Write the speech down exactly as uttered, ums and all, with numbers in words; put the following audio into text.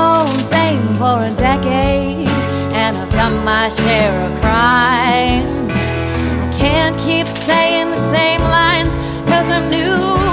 phone same for a decade, and I've done my share of crying. I can't keep saying the same lines, cause I'm new